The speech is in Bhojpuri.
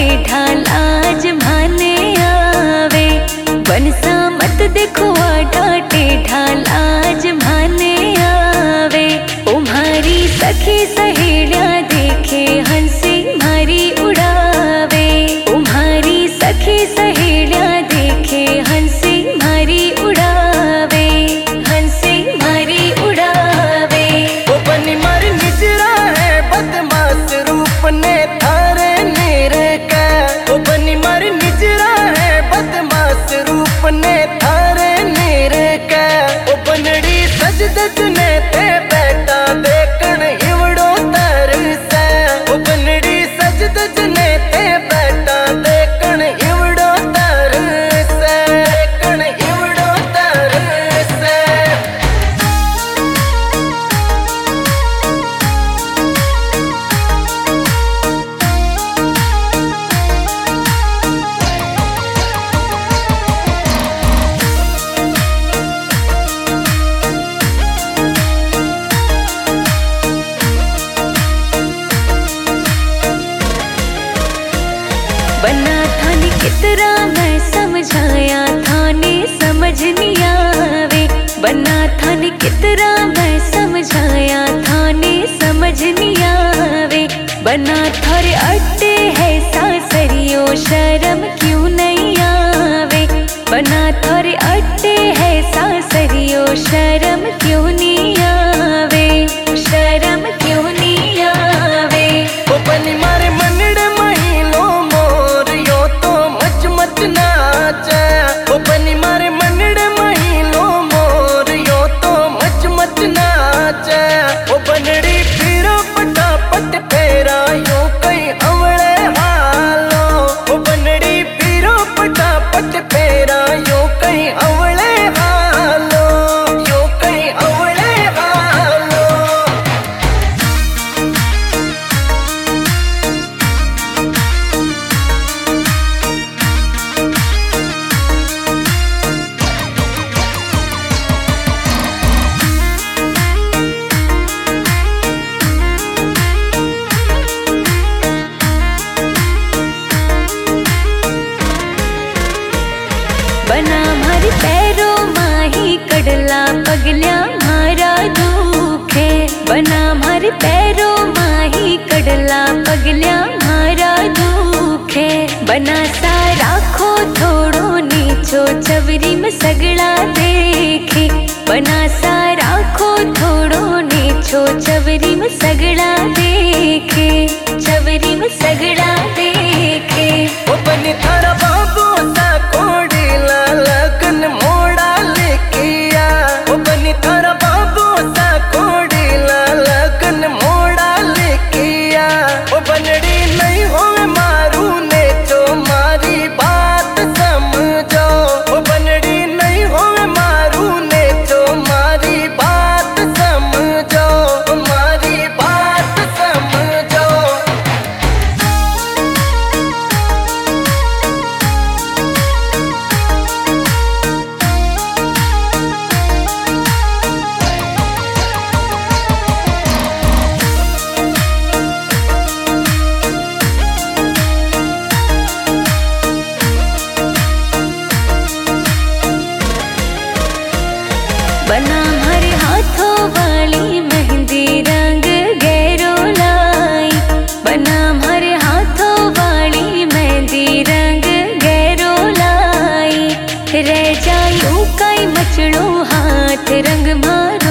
ढाल आज भाने आवे। बनसा मत देखो ढाटे ढाल आज भाने आवे। तुम्हारी सखी सहेलिया देखे हंसी मारी उड़ावे। तुम्हारी सखी सहेलिया देखे हंसी मारी उड़ावे, हंसी मारी उड़ावे। वो बनी मारी निजरा है बदमाश रूप ने थारे नीर का। वो बनी मारी निजरा है बदमाश रूप ने थारे नीर का। वो बनड़ी सज दज ने ते बैठा देखन इवड़ो तरस। वो बनड़ी सज दज ने ते बैठा देखन इवड़ो तरस, देखन इवड़ो तरस। बना थाने कितना मैं समझाया थाने समझ नहीं आवे। बना थाने कितना मैं समझाया थाने समझ नहीं आवे। बना थारे अड्डे है सासरियो शर्म क्यों नहीं आवे। बना थारे अड्डे है सासरियो शर्म क्यों नहीं आवे, शर्म क्यों नहीं आवे। वो बनी मारे मनड़े महिलो मोर यो तो मच मच नाच। वो बनी मारे मनड़े महिलो मोर यो तो मच मच नाच। वो बनड़ी फिरो पटापट फेरा यो कई अवड़े हालो। वो बनड़ी फिरो पटापट फेरा यो कई अवड़े हालो, यो कई अवड़े हालो। बना मारे पैरों माही कडला पगल्या मारा दुखे। बना मारे पैरों माही कडला पगल्या मारा दुखे। बना सा राखो थोड़ो नीचो चवरी में सगड़ा देखे। बना सा राखो थोड़ो नीचो चवरी में सगड़ा देखे, चवरी में सगड़ा देखे। वो बनी थारा बाबू सा कोड़ी लगन मोड़ा लेकिया। वो बनी थारा बाबू सा कोड़ी लगन मोड़ा लेकिया। वो बनड़ी नहीं हो मारू ने जो मारी बात समझो। वो बनड़ी नहीं हो मारू ने जो मारी बात समझो, मारी बात समझो। बना हमारे हाथों वाली मेहंदी रंग गहरो लाई। बना हमारे हाथों वाली मेहंदी रंग गहरो लाई। रह जायूं कई मचड़ो हाथ रंग मार